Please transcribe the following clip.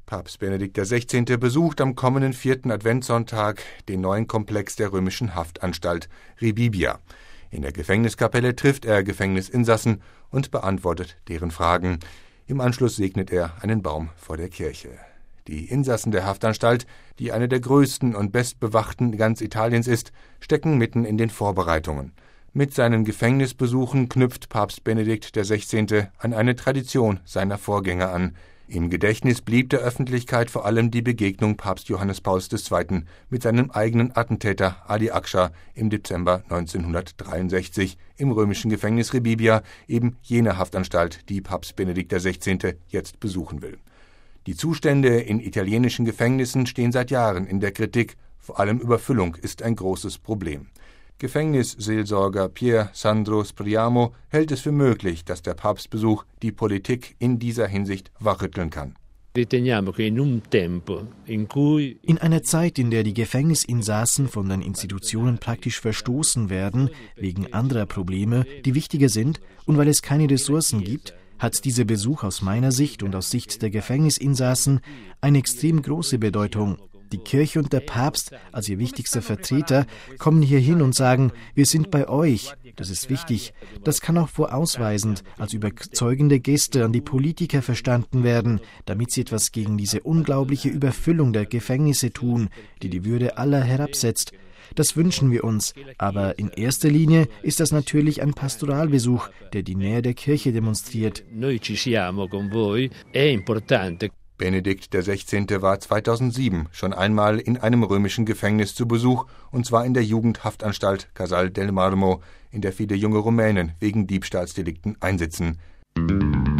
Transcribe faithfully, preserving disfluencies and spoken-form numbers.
Papst Benedikt der Sechzehnte besucht am kommenden vierten Adventssonntag den neuen Komplex der römischen Haftanstalt Rebibbia. In der Gefängniskapelle trifft er Gefängnisinsassen und beantwortet deren Fragen. Im Anschluss segnet er einen Baum vor der Kirche. Die Insassen der Haftanstalt, die eine der größten und bestbewachten ganz Italiens ist, stecken mitten in den Vorbereitungen. Mit seinen Gefängnisbesuchen knüpft Papst Benedikt der Sechzehnte an eine Tradition seiner Vorgänger an. Im Gedächtnis blieb der Öffentlichkeit vor allem die Begegnung Papst Johannes Pauls der Zweite mit seinem eigenen Attentäter Ali Akscha im Dezember neunzehnhundertdreiundsechzig im römischen Gefängnis Rebibbia, eben jener Haftanstalt, die Papst Benedikt der Sechzehnte jetzt besuchen will. Die Zustände in italienischen Gefängnissen stehen seit Jahren in der Kritik, vor allem Überfüllung ist ein großes Problem. Gefängnisseelsorger Pier Sandro Spriamo hält es für möglich, dass der Papstbesuch die Politik in dieser Hinsicht wachrütteln kann. In einer Zeit, in der die Gefängnisinsassen von den Institutionen praktisch verstoßen werden, wegen anderer Probleme, die wichtiger sind, und weil es keine Ressourcen gibt, hat dieser Besuch aus meiner Sicht und aus Sicht der Gefängnisinsassen eine extrem große Bedeutung. Die Kirche und der Papst, als ihr wichtigster Vertreter, kommen hier hin und sagen, wir sind bei euch. Das ist wichtig. Das kann auch vorausweisend als überzeugende Geste an die Politiker verstanden werden, damit sie etwas gegen diese unglaubliche Überfüllung der Gefängnisse tun, die die Würde aller herabsetzt. Das wünschen wir uns, aber in erster Linie ist das natürlich ein Pastoralbesuch, der die Nähe der Kirche demonstriert. Benedikt der Sechzehnte war zweitausendsieben schon einmal in einem römischen Gefängnis zu Besuch, und zwar in der Jugendhaftanstalt Casal del Marmo, in der viele junge Rumänen wegen Diebstahlsdelikten einsitzen.